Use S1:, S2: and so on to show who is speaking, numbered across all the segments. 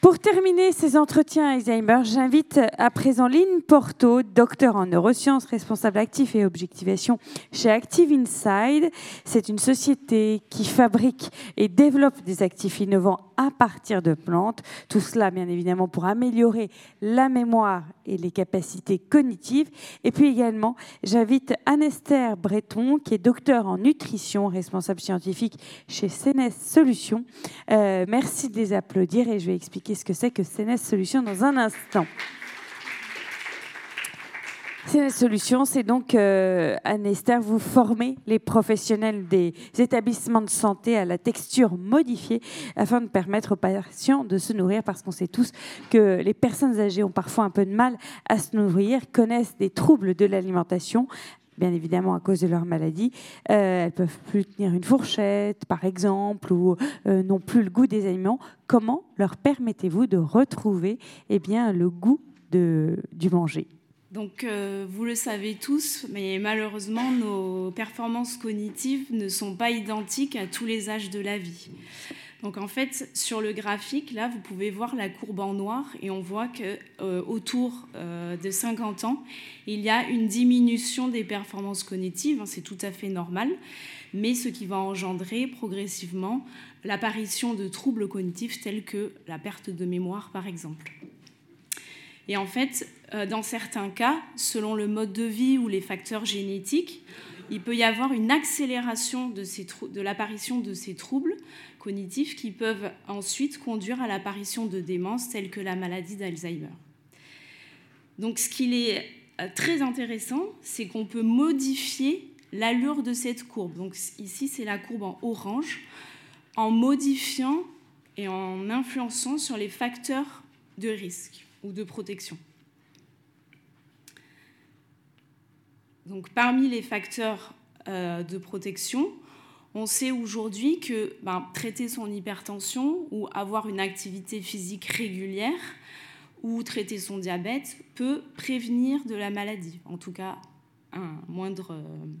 S1: Pour terminer ces entretiens Alzheimer, j'invite à présent Lynn Porto, docteur en neurosciences, responsable actif et objectivation chez Active Inside. C'est une société qui fabrique et développe des actifs innovants à partir de plantes. Tout cela, bien évidemment, pour améliorer la mémoire et les capacités cognitives. Et puis également, j'invite Anne-Esther Breton, qui est docteur en nutrition, responsable scientifique chez CNS Solutions. Merci de les applaudir et je vais expliquer ce que c'est que CNS Solutions dans un instant. CNS Solutions, c'est donc, Anne-Esther, vous formez les professionnels des établissements de santé à la texture modifiée afin de permettre aux patients de se nourrir, parce qu'on sait tous que les personnes âgées ont parfois un peu de mal à se nourrir, connaissent des troubles de l'alimentation, bien évidemment à cause de leur maladie. Elles ne peuvent plus tenir une fourchette, par exemple, ou n'ont plus le goût des aliments. Comment leur permettez-vous de retrouver le goût du manger ?
S2: Donc, vous le savez tous, mais malheureusement, nos performances cognitives ne sont pas identiques à tous les âges de la vie. Donc, en fait, sur le graphique, là, vous pouvez voir la courbe en noir et on voit qu'autour de 50 ans, il y a une diminution des performances cognitives. C'est tout à fait normal, mais ce qui va engendrer progressivement l'apparition de troubles cognitifs tels que la perte de mémoire, par exemple. Et en fait, dans certains cas, selon le mode de vie ou les facteurs génétiques, il peut y avoir une accélération de l'apparition de ces troubles cognitifs qui peuvent ensuite conduire à l'apparition de démences telles que la maladie d'Alzheimer. Donc, ce qui est très intéressant, c'est qu'on peut modifier l'allure de cette courbe. Donc, ici, c'est la courbe en orange, en modifiant et en influençant sur les facteurs de risque ou de protection. Donc, parmi les facteurs de protection, on sait aujourd'hui que traiter son hypertension ou avoir une activité physique régulière ou traiter son diabète peut prévenir de la maladie. En tout cas, un moindre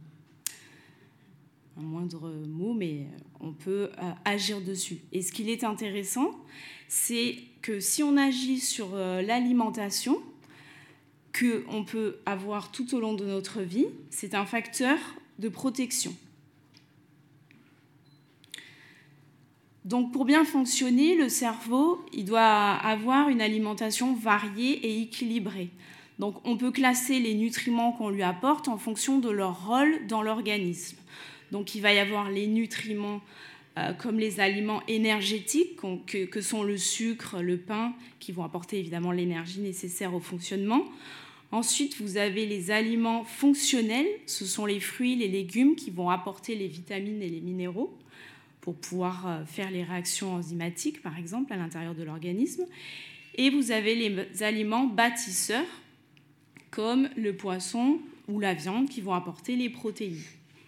S2: mot, mais on peut agir dessus. Et ce qui est intéressant, c'est que si on agit sur l'alimentation, qu'on peut avoir tout au long de notre vie, c'est un facteur de protection. Donc, pour bien fonctionner, le cerveau, il doit avoir une alimentation variée et équilibrée. Donc, on peut classer les nutriments qu'on lui apporte en fonction de leur rôle dans l'organisme. Donc, il va y avoir les nutriments comme les aliments énergétiques, que sont le sucre, le pain, qui vont apporter évidemment l'énergie nécessaire au fonctionnement. Ensuite, vous avez les aliments fonctionnels, ce sont les fruits, les légumes qui vont apporter les vitamines et les minéraux pour pouvoir faire les réactions enzymatiques, par exemple, à l'intérieur de l'organisme. Et vous avez les aliments bâtisseurs, comme le poisson ou la viande, qui vont apporter les protéines.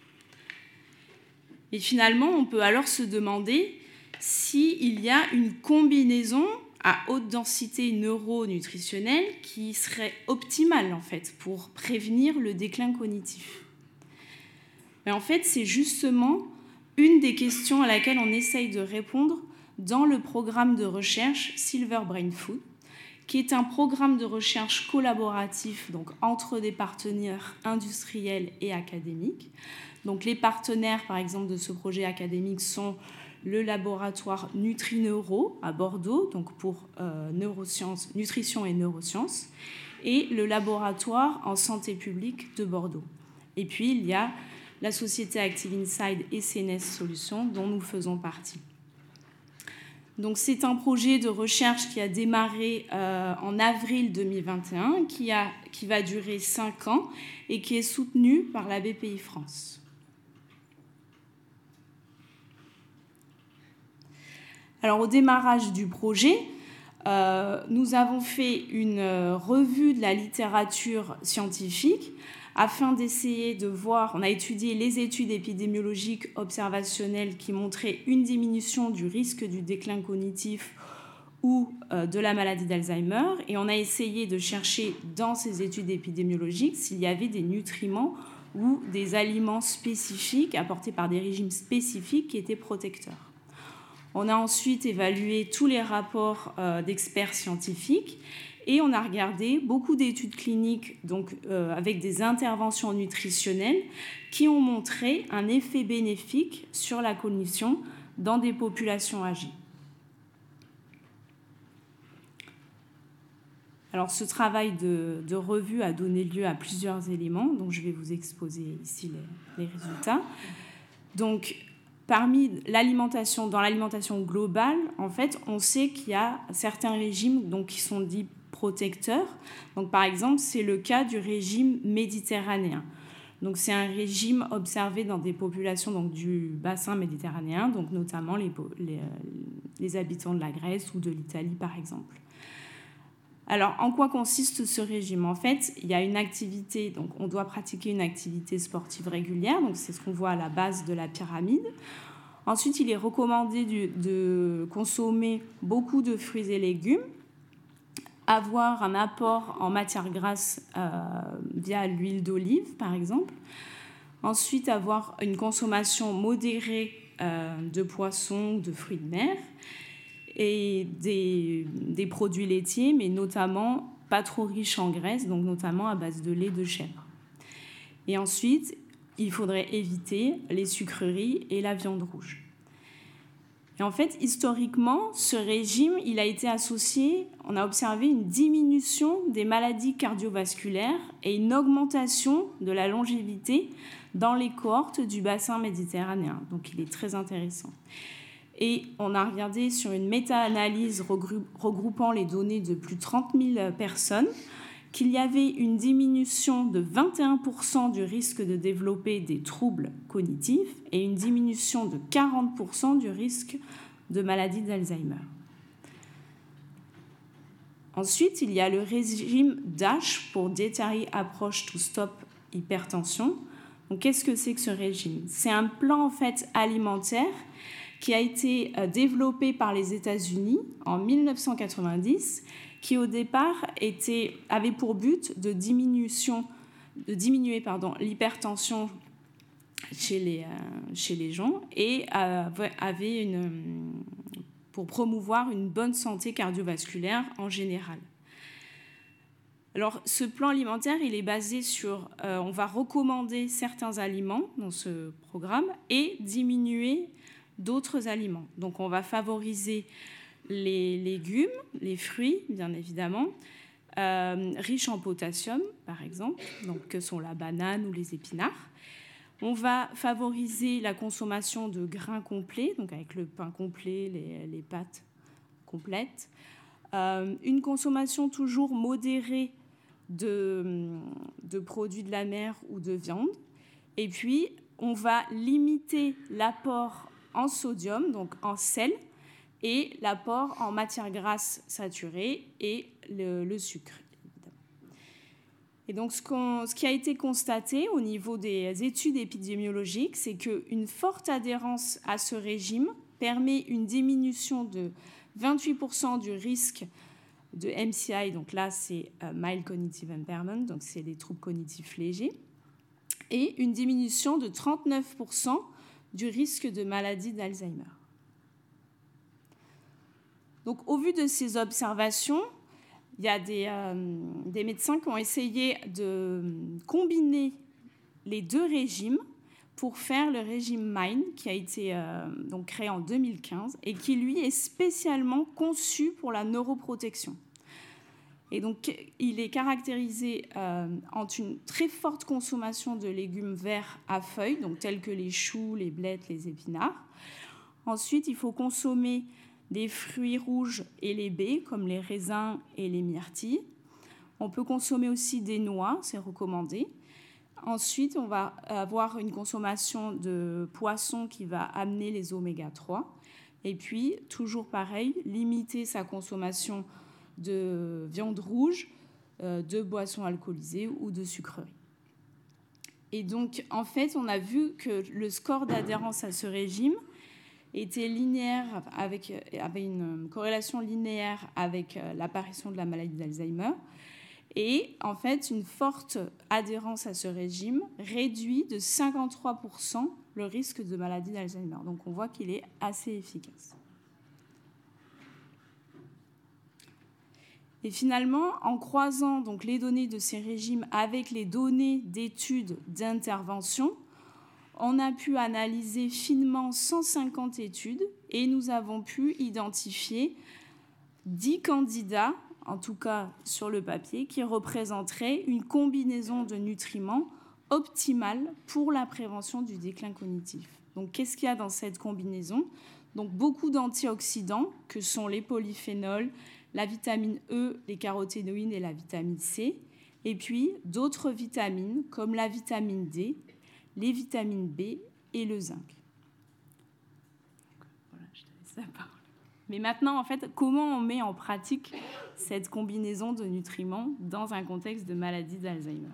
S2: Et finalement, on peut alors se demander s'il y a une combinaison à haute densité neuronutritionnelle qui serait optimale, en fait, pour prévenir le déclin cognitif. Mais en fait, c'est justement une des questions à laquelle on essaye de répondre dans le programme de recherche Silver Brain Food, qui est un programme de recherche collaboratif donc, entre des partenaires industriels et académiques. Donc, les partenaires, par exemple, de ce projet académique sont le laboratoire NutriNeuro à Bordeaux, donc pour nutrition et neurosciences, et le laboratoire en santé publique de Bordeaux. Et puis, il y a la société Active Inside et CNS Solutions, dont nous faisons partie. Donc, c'est un projet de recherche qui a démarré en avril 2021, qui va durer 5 ans et qui est soutenu par la BPI France. Alors, au démarrage du projet, nous avons fait une revue de la littérature scientifique afin d'essayer de voir, on a étudié les études épidémiologiques observationnelles qui montraient une diminution du risque du déclin cognitif ou de la maladie d'Alzheimer, et on a essayé de chercher dans ces études épidémiologiques s'il y avait des nutriments ou des aliments spécifiques apportés par des régimes spécifiques qui étaient protecteurs. On a ensuite évalué tous les rapports d'experts scientifiques et on a regardé beaucoup d'études cliniques donc, avec des interventions nutritionnelles qui ont montré un effet bénéfique sur la cognition dans des populations âgées. Alors, ce travail de revue a donné lieu à plusieurs éléments, donc je vais vous exposer ici les résultats. Donc, dans l'alimentation globale, en fait, on sait qu'il y a certains régimes donc, qui sont dits protecteurs. Donc, par exemple, c'est le cas du régime méditerranéen. Donc, c'est un régime observé dans des populations donc, du bassin méditerranéen, donc notamment les habitants de la Grèce ou de l'Italie, par exemple. Alors, en quoi consiste ce régime? En fait, il y a une activité, donc on doit pratiquer une activité sportive régulière, donc c'est ce qu'on voit à la base de la pyramide. Ensuite, il est recommandé de consommer beaucoup de fruits et légumes, avoir un apport en matière grasse via l'huile d'olive, par exemple. Ensuite, avoir une consommation modérée de poissons ou de fruits de mer, et des produits laitiers, mais notamment pas trop riches en graisse, donc notamment à base de lait de chèvre. Et ensuite, il faudrait éviter les sucreries et la viande rouge. Et en fait, historiquement, ce régime, il a été associé, on a observé une diminution des maladies cardiovasculaires et une augmentation de la longévité dans les cohortes du bassin méditerranéen. Donc, il est très intéressant. Et on a regardé sur une méta-analyse regroupant les données de plus de 30 000 personnes qu'il y avait une diminution de 21% du risque de développer des troubles cognitifs et une diminution de 40% du risque de maladie d'Alzheimer. Ensuite, il y a le régime DASH pour Dietary Approach to Stop Hypertension. Donc, qu'est-ce que c'est que ce régime? C'est un plan en fait, alimentaire qui a été développé par les États-Unis en 1990, qui au départ avait pour but de diminuer l'hypertension chez les gens et avait pour promouvoir une bonne santé cardiovasculaire en général. Alors, ce plan alimentaire, il est basé sur, on va recommander certains aliments dans ce programme et diminuer d'autres aliments. Donc, on va favoriser les légumes, les fruits, bien évidemment, riches en potassium, par exemple, donc, que sont la banane ou les épinards. On va favoriser la consommation de grains complets, donc avec le pain complet, les pâtes complètes. Une consommation toujours modérée de produits de la mer ou de viande. Et puis, on va limiter l'apport en sodium, donc en sel, et l'apport en matière grasse saturée et le sucre, évidemment. Et donc, ce qui a été constaté au niveau des études épidémiologiques, c'est qu'une forte adhérence à ce régime permet une diminution de 28% du risque de MCI, donc là, c'est Mild Cognitive Impairment, donc c'est des troubles cognitifs légers, et une diminution de 39% du risque de maladie d'Alzheimer. Donc, au vu de ces observations, il y a des médecins qui ont essayé de combiner les deux régimes pour faire le régime MIND, qui a été donc créé en 2015 et qui, lui, est spécialement conçu pour la neuroprotection. Et donc, il est caractérisé entre une très forte consommation de légumes verts à feuilles, donc tels que les choux, les blettes, les épinards. Ensuite, il faut consommer des fruits rouges et les baies, comme les raisins et les myrtilles. On peut consommer aussi des noix, c'est recommandé. Ensuite, on va avoir une consommation de poissons qui va amener les oméga 3. Et puis, toujours pareil, limiter sa consommation de viande rouge, de boissons alcoolisées ou de sucreries. Et donc, en fait, on a vu que le score d'adhérence à ce régime était linéaire, avait une corrélation linéaire avec l'apparition de la maladie d'Alzheimer. Et en fait, une forte adhérence à ce régime réduit de 53% le risque de maladie d'Alzheimer. Donc, on voit qu'il est assez efficace. Et finalement, en croisant donc les données de ces régimes avec les données d'études d'intervention, on a pu analyser finement 150 études et nous avons pu identifier 10 candidats, en tout cas sur le papier, qui représenteraient une combinaison de nutriments optimale pour la prévention du déclin cognitif. Donc, qu'est-ce qu'il y a dans cette combinaison? Donc, beaucoup d'antioxydants, que sont les polyphénols, la vitamine E, les caroténoïdes et la vitamine C, et puis d'autres vitamines comme la vitamine D, les vitamines B et le zinc. Voilà, je te laisse la parole. Mais maintenant, en fait, comment on met en pratique cette combinaison de nutriments dans un contexte de maladie d'Alzheimer?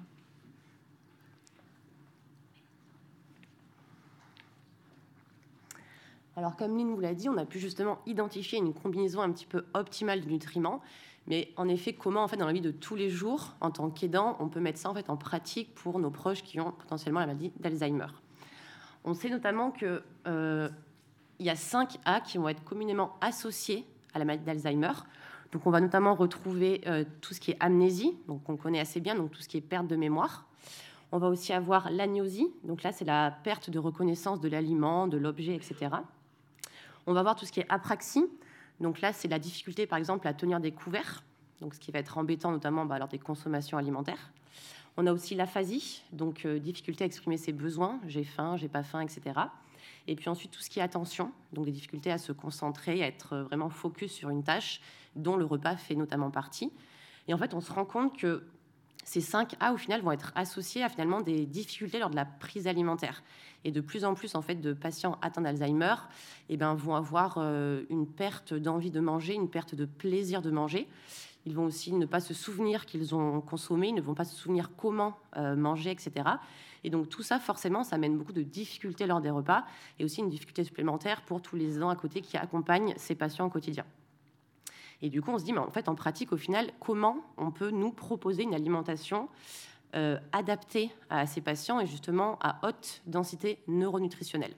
S3: Alors, comme Lynn vous l'a dit, on a pu justement identifier une combinaison un petit peu optimale de nutriments. Mais en effet, comment, en fait, dans la vie de tous les jours, en tant qu'aidant, on peut mettre ça en fait en pratique pour nos proches qui ont potentiellement la maladie d'Alzheimer? On sait notamment qu'il y a 5 A qui vont être communément associés à la maladie d'Alzheimer. Donc, on va notamment retrouver tout ce qui est amnésie, donc on connaît assez bien, donc tout ce qui est perte de mémoire. On va aussi avoir l'agnosie, donc là, c'est la perte de reconnaissance de l'aliment, de l'objet, etc. On va voir tout ce qui est apraxie. Donc là, c'est la difficulté, par exemple, à tenir des couverts, donc ce qui va être embêtant, notamment lors des consommations alimentaires. On a aussi l'aphasie, donc difficulté à exprimer ses besoins, j'ai faim, j'ai pas faim, etc. Et puis ensuite, tout ce qui est attention, donc des difficultés à se concentrer, à être vraiment focus sur une tâche dont le repas fait notamment partie. Et en fait, on se rend compte que ces 5 A, au final, vont être associés à finalement des difficultés lors de la prise alimentaire. Et de plus en plus, en fait, de patients atteints d'Alzheimer vont avoir une perte d'envie de manger, une perte de plaisir de manger. Ils vont aussi ne pas se souvenir qu'ils ont consommé, ils ne vont pas se souvenir comment manger, etc. Et donc tout ça, forcément, ça amène beaucoup de difficultés lors des repas et aussi une difficulté supplémentaire pour tous les aidants à côté qui accompagnent ces patients au quotidien. Et du coup, on se dit, mais en fait, en pratique, au final, comment on peut nous proposer une alimentation adaptée à ces patients et justement à haute densité neuronutritionnelle?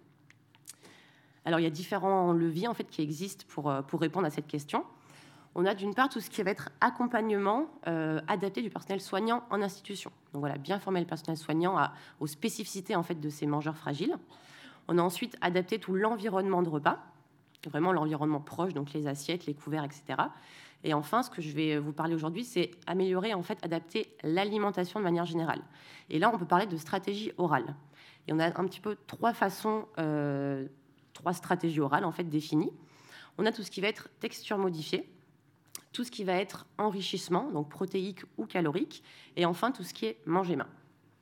S3: Alors, il y a différents leviers en fait, qui existent pour répondre à cette question. On a d'une part tout ce qui va être accompagnement adapté du personnel soignant en institution. Donc voilà, bien former le personnel soignant aux spécificités en fait, de ces mangeurs fragiles. On a ensuite adapté tout l'environnement de repas, vraiment l'environnement proche, donc les assiettes, les couverts, etc. Et enfin, ce que je vais vous parler aujourd'hui, c'est améliorer, en fait, adapter l'alimentation de manière générale. Et là, on peut parler de stratégie orale. Et on a un petit peu 3 stratégies orales, en fait, définies. On a tout ce qui va être texture modifiée, tout ce qui va être enrichissement, donc protéique ou calorique, et enfin, tout ce qui est manger main.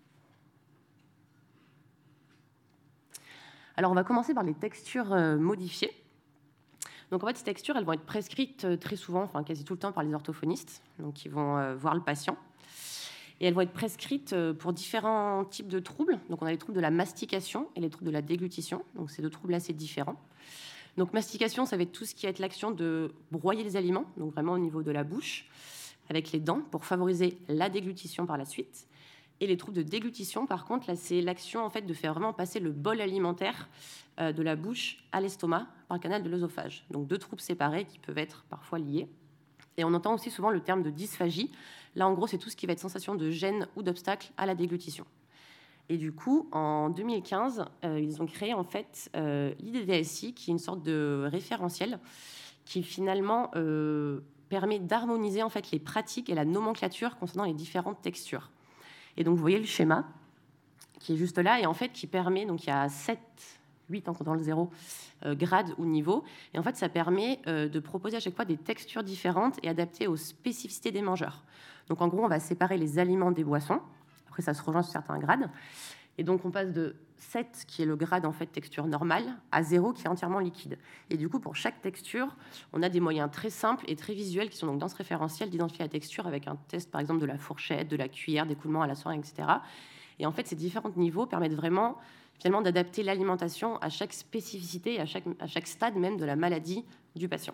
S3: Alors, on va commencer par les textures modifiées. Donc en fait, ces textures, elles vont être prescrites très souvent, enfin quasi tout le temps par les orthophonistes, donc qui vont voir le patient. Et elles vont être prescrites pour différents types de troubles. Donc on a les troubles de la mastication et les troubles de la déglutition. Donc c'est 2 troubles assez différents. Donc mastication, ça va être tout ce qui va être l'action de broyer les aliments, donc vraiment au niveau de la bouche, avec les dents, pour favoriser la déglutition par la suite. Et les troubles de déglutition, par contre, là, c'est l'action en fait de faire vraiment passer le bol alimentaire de la bouche à l'estomac par le canal de l'œsophage. Donc 2 troubles séparés qui peuvent être parfois liés. Et on entend aussi souvent le terme de dysphagie. Là, en gros, c'est tout ce qui va être sensation de gêne ou d'obstacle à la déglutition. Et du coup, en 2015, ils ont créé en fait l'IDDSI, qui est une sorte de référentiel qui finalement permet d'harmoniser en fait les pratiques et la nomenclature concernant les différentes textures. Et donc, vous voyez le schéma qui est juste là et en fait qui permet, donc il y a 8 en comptant le 0, grades ou niveaux. Et en fait, ça permet de proposer à chaque fois des textures différentes et adaptées aux spécificités des mangeurs. Donc, en gros, on va séparer les aliments des boissons. Après, ça se rejoint sur certains grades. Et donc, on passe de 7, qui est le grade en fait texture normale, à 0, qui est entièrement liquide. Et du coup, pour chaque texture, on a des moyens très simples et très visuels qui sont donc dans ce référentiel d'identifier la texture avec un test, par exemple, de la fourchette, de la cuillère, d'écoulement à la seringue, etc. Et en fait, ces différents niveaux permettent vraiment finalement d'adapter l'alimentation à chaque spécificité et à chaque stade même de la maladie du patient.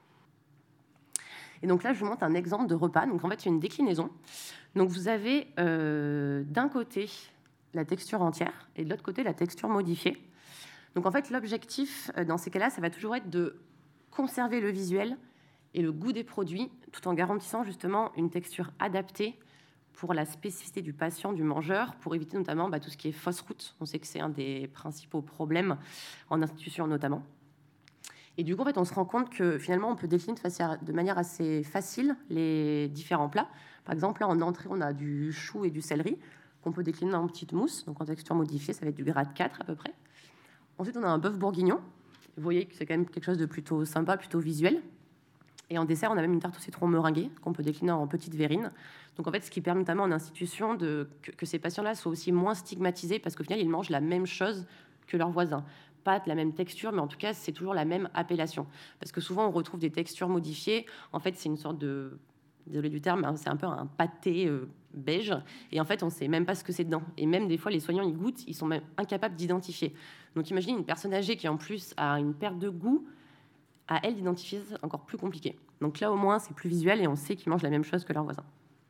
S3: Et donc là, je vous montre un exemple de repas. Donc en fait, c'est une déclinaison. Donc vous avez d'un côté la texture entière et de l'autre côté la texture modifiée. Donc en fait, l'objectif dans ces cas-là, ça va toujours être de conserver le visuel et le goût des produits, tout en garantissant justement une texture adaptée pour la spécificité du patient, du mangeur, pour éviter notamment tout ce qui est fausse route. On sait que c'est un des principaux problèmes en institution notamment. Et du coup, en fait, on se rend compte que finalement, on peut décliner de manière assez facile les différents plats. Par exemple, là, en entrée, on a du chou et du céleri qu'on peut décliner en petites mousses, donc en texture modifiée, ça va être du grade 4 à peu près. Ensuite, on a un bœuf bourguignon. Vous voyez que c'est quand même quelque chose de plutôt sympa, plutôt visuel. Et en dessert, on a même une tarte au citron meringuée qu'on peut décliner en petites verrines. Donc en fait, ce qui permet notamment en institution que ces patients-là soient aussi moins stigmatisés parce qu'au final, ils mangent la même chose que leurs voisins. Pas de la même texture, mais en tout cas, c'est toujours la même appellation. Parce que souvent, on retrouve des textures modifiées. En fait, c'est une sorte de... Désolé du terme, c'est un peu un pâté beige. Et en fait, on ne sait même pas ce que c'est dedans. Et même des fois, les soignants, ils goûtent, ils sont même incapables d'identifier. Donc imaginez une personne âgée qui, en plus, a une perte de goût. À elle d'identifier, c'est encore plus compliqué. Donc là, au moins, c'est plus visuel et on sait qu'ils mangent la même chose que leurs voisins.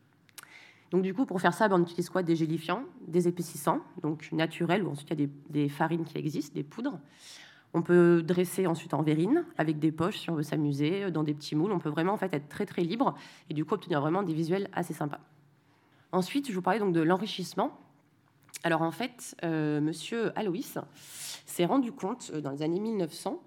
S3: Donc du coup, pour faire ça, on utilise quoi? Des gélifiants, des épaississants, donc naturels, ou ensuite il y a des farines qui existent, des poudres. On peut dresser ensuite en verrine, avec des poches si on veut s'amuser, dans des petits moules. On peut vraiment en fait être très très libre et du coup obtenir vraiment des visuels assez sympas. Ensuite, je vous parlais donc de l'enrichissement. Alors en fait, monsieur Aloïs s'est rendu compte dans les années 1900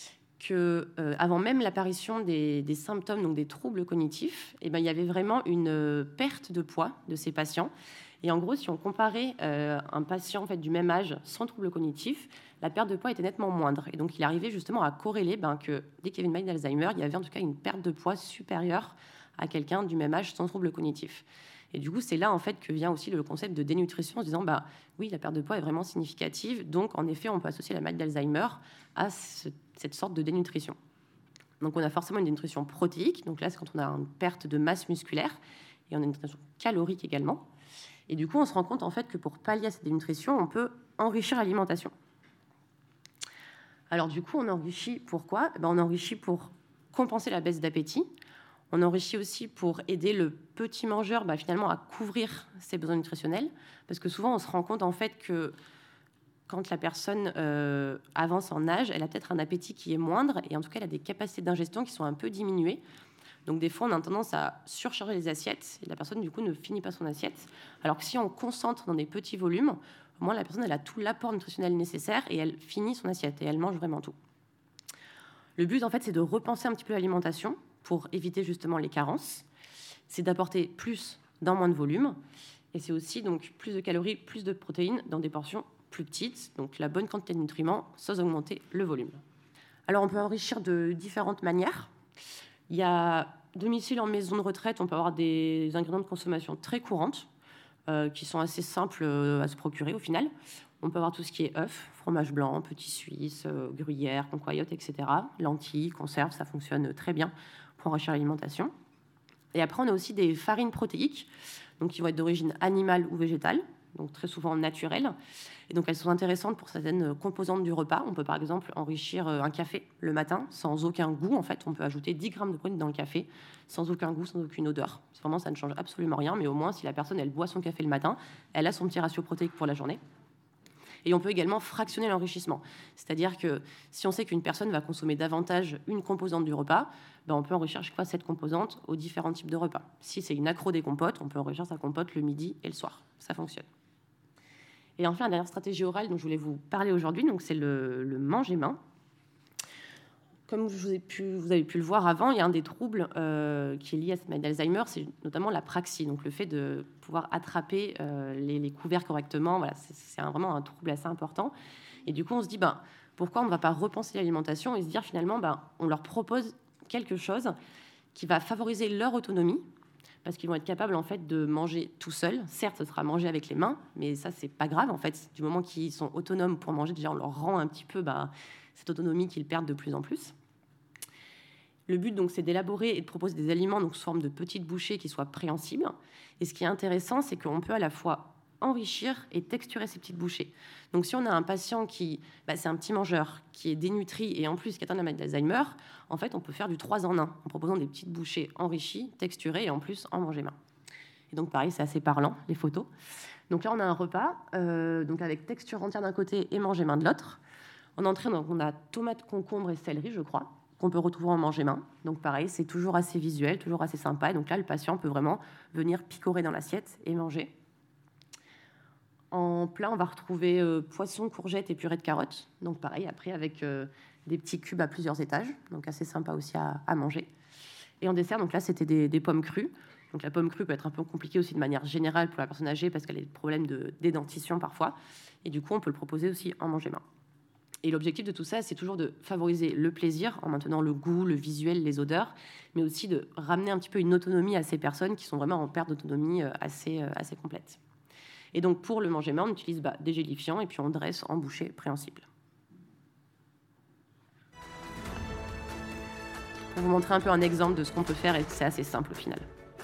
S3: que avant même l'apparition des symptômes, donc des troubles cognitifs, il y avait vraiment une perte de poids de ces patients. Et en gros, si on comparait un patient en fait, du même âge sans troubles cognitifs, la perte de poids était nettement moindre. Et donc, il arrivait justement à corréler que dès qu'il y avait une maladie d'Alzheimer, il y avait en tout cas une perte de poids supérieure à quelqu'un du même âge sans troubles cognitifs. Et du coup, c'est là en fait que vient aussi le concept de dénutrition, en se disant oui, la perte de poids est vraiment significative, donc en effet, on peut associer la maladie d'Alzheimer à cette sorte de dénutrition. Donc, on a forcément une dénutrition protéique, donc là, c'est quand on a une perte de masse musculaire, et on a une dénutrition calorique également. Et du coup, on se rend compte en fait que pour pallier à cette dénutrition, on peut enrichir l'alimentation. Alors du coup, on enrichit pourquoi? On enrichit pour compenser la baisse d'appétit. On enrichit aussi pour aider le petit mangeur finalement à couvrir ses besoins nutritionnels. Parce que souvent, on se rend compte en fait que quand la personne avance en âge, elle a peut-être un appétit qui est moindre et en tout cas, elle a des capacités d'ingestion qui sont un peu diminuées. Donc des fois, on a tendance à surcharger les assiettes et la personne, du coup, ne finit pas son assiette. Alors que si on concentre dans des petits volumes, au moins la personne, elle a tout l'apport nutritionnel nécessaire et elle finit son assiette et elle mange vraiment tout. Le but, en fait, c'est de repenser un petit peu l'alimentation pour éviter justement les carences. C'est d'apporter plus dans moins de volume et c'est aussi donc plus de calories, plus de protéines dans des portions plus petites, donc la bonne quantité de nutriments sans augmenter le volume. Alors, on peut enrichir de différentes manières. Il y a domicile en maison de retraite, on peut avoir des ingrédients de consommation très courantes qui sont assez simples à se procurer au final. On peut avoir tout ce qui est œufs, fromage blanc, petits suisses, gruyère, concoyote, etc. Lentilles, conserves, ça fonctionne très bien pour enrichir l'alimentation. Et après, on a aussi des farines protéiques, donc qui vont être d'origine animale ou végétale, donc très souvent naturelles. Et donc, elles sont intéressantes pour certaines composantes du repas. On peut par exemple enrichir un café le matin sans aucun goût. En fait, on peut ajouter 10 grammes de protéines dans le café sans aucun goût, sans aucune odeur. Vraiment, ça ne change absolument rien, mais au moins, si la personne, elle boit son café le matin, elle a son petit ratio protéique pour la journée. Et on peut également fractionner l'enrichissement. C'est-à-dire que si on sait qu'une personne va consommer davantage une composante du repas, on peut enrichir chaque fois cette composante aux différents types de repas. Si c'est une accro des compotes, on peut enrichir sa compote le midi et le soir. Ça fonctionne. Et enfin, la dernière stratégie orale dont je voulais vous parler aujourd'hui, donc c'est le manger main. Comme vous avez pu le voir avant, il y a un des troubles qui est lié à cette maladie d'Alzheimer, c'est notamment la praxie, donc le fait de pouvoir attraper les couverts correctement. Voilà, c'est vraiment un trouble assez important. Et du coup, on se dit, pourquoi on ne va pas repenser l'alimentation et se dire finalement, on leur propose quelque chose qui va favoriser leur autonomie, parce qu'ils vont être capables en fait de manger tout seuls. Certes, ce sera manger avec les mains, mais ça, c'est pas grave en fait. Du moment qu'ils sont autonomes pour manger, déjà, on leur rend un petit peu cette autonomie qu'ils perdent de plus en plus. Le but, donc, c'est d'élaborer et de proposer des aliments donc, sous forme de petites bouchées qui soient préhensibles. Et ce qui est intéressant, c'est qu'on peut à la fois enrichir et texturer ces petites bouchées. Donc, si on a un patient qui, c'est un petit mangeur, qui est dénutri et en plus qui atteint la maladie d'Alzheimer, en fait, on peut faire du 3 en 1 en proposant des petites bouchées enrichies, texturées et en plus en manger main. Et donc, pareil, c'est assez parlant, les photos. Donc là, on a un repas donc avec texture entière d'un côté et manger main de l'autre. En entrée, donc, on a tomates, concombre et céleri, je crois, qu'on peut retrouver en manger-main. Donc pareil, c'est toujours assez visuel, toujours assez sympa. Et donc là, le patient peut vraiment venir picorer dans l'assiette et manger. En plat, on va retrouver poisson, courgettes et purée de carottes. Donc pareil, après avec des petits cubes à plusieurs étages. Donc assez sympa aussi à manger. Et en dessert, donc là, c'était des pommes crues. Donc la pomme crue peut être un peu compliquée aussi de manière générale pour la personne âgée parce qu'elle a des problèmes d'édentition parfois. Et du coup, on peut le proposer aussi en manger-main. Et l'objectif de tout ça, c'est toujours de favoriser le plaisir en maintenant le goût, le visuel, les odeurs, mais aussi de ramener un petit peu une autonomie à ces personnes qui sont vraiment en perte d'autonomie assez complète. Et donc, pour le manger-main, on utilise des gélifiants et puis on dresse en bouchée préhensible. Pour vous montrer un peu un exemple de ce qu'on peut faire, et c'est assez simple au final.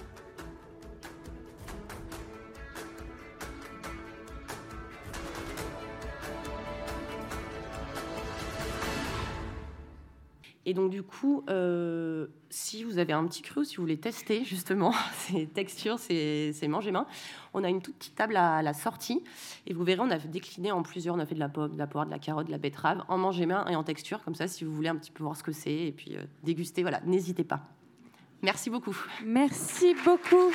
S3: Et donc, du coup, si vous avez un petit creux, si vous voulez tester justement ces textures, ces manger-main, on a une toute petite table à la sortie. Et vous verrez, on a décliné en plusieurs. On a fait de la pomme, de la poire, de la carotte, de la betterave, en manger-main et en texture. Comme ça, si vous voulez un petit peu voir ce que c'est et puis déguster, voilà, n'hésitez pas. Merci beaucoup.
S1: Merci beaucoup.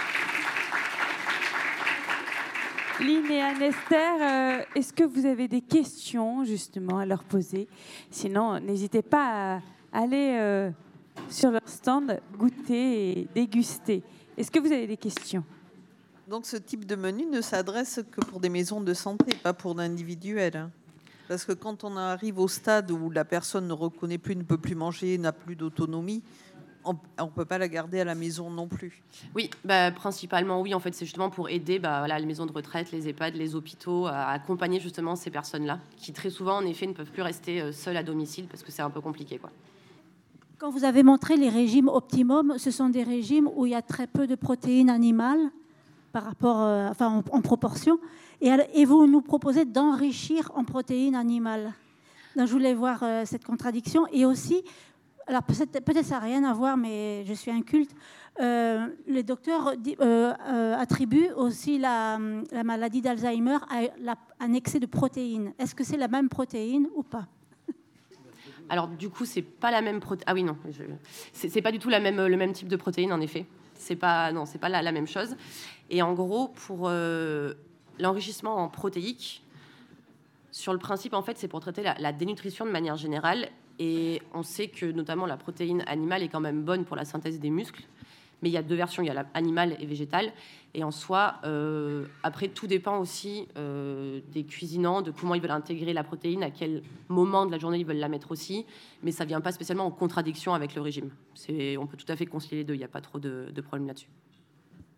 S1: Lynn et Anne-Esther, est-ce que vous avez des questions justement à leur poser? Sinon, n'hésitez pas à aller sur leur stand, goûter et déguster. Est-ce que vous avez des questions?
S4: Donc ce type de menu ne s'adresse que pour des maisons de santé, pas pour l'individuel, hein. Parce que quand on arrive au stade où la personne ne reconnaît plus, ne peut plus manger, n'a plus d'autonomie, on ne peut pas la garder à la maison non plus.
S3: Oui, principalement oui. En fait, c'est justement pour aider les maisons de retraite, les EHPAD, les hôpitaux à accompagner justement ces personnes-là qui très souvent, en effet, ne peuvent plus rester seules à domicile parce que c'est un peu compliqué, quoi.
S5: Quand vous avez montré les régimes optimum, ce sont des régimes où il y a très peu de protéines animales par rapport, en proportion. Et vous nous proposez d'enrichir en protéines animales. Donc, je voulais voir cette contradiction. Et aussi, alors peut-être ça n'a rien à voir, mais je suis inculte. Les docteurs attribuent aussi la maladie d'Alzheimer à un excès de protéines. Est-ce que c'est la même protéine ou pas?
S3: Alors du coup, c'est pas la même protéine. Ah oui, non, c'est pas du tout le même type de protéine, en effet. C'est pas la même chose. Et en gros, pour l'enrichissement en protéiques, sur le principe, en fait, c'est pour traiter la dénutrition de manière générale. Et on sait que notamment la protéine animale est quand même bonne pour la synthèse des muscles. Mais il y a deux versions, il y a l'animal et végétale. Et en soi, après, tout dépend aussi des cuisinants, de comment ils veulent intégrer la protéine, à quel moment de la journée ils veulent la mettre aussi. Mais ça ne vient pas spécialement en contradiction avec le régime. On peut tout à fait concilier les deux, il n'y a pas trop de problème là-dessus.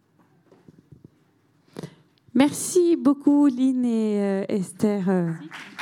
S1: Merci beaucoup, Lynn et Esther. Merci.